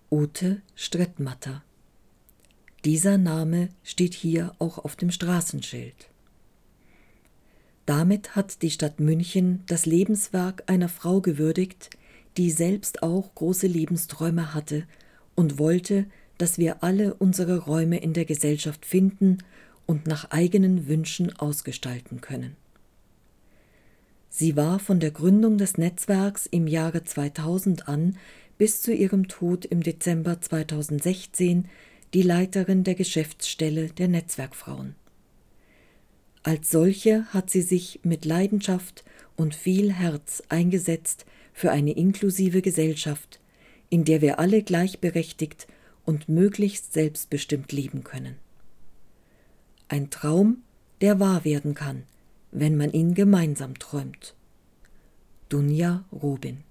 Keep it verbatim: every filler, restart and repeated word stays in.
Ute Strettmatter. Dieser Name steht hier auch auf dem Straßenschild. Damit hat die Stadt München das Lebenswerk einer Frau gewürdigt, die selbst auch große Lebensträume hatte und wollte, dass wir alle unsere Räume in der Gesellschaft finden und nach eigenen Wünschen ausgestalten können. Sie war von der Gründung des Netzwerks im Jahre zweitausend an bis zu ihrem Tod im Dezember zweitausendsechzehn die Leiterin der Geschäftsstelle der Netzwerkfrauen. Als solche hat sie sich mit Leidenschaft und viel Herz eingesetzt für eine inklusive Gesellschaft, in der wir alle gleichberechtigt und möglichst selbstbestimmt leben können. Ein Traum, der wahr werden kann, wenn man ihn gemeinsam träumt. Dunja Robin.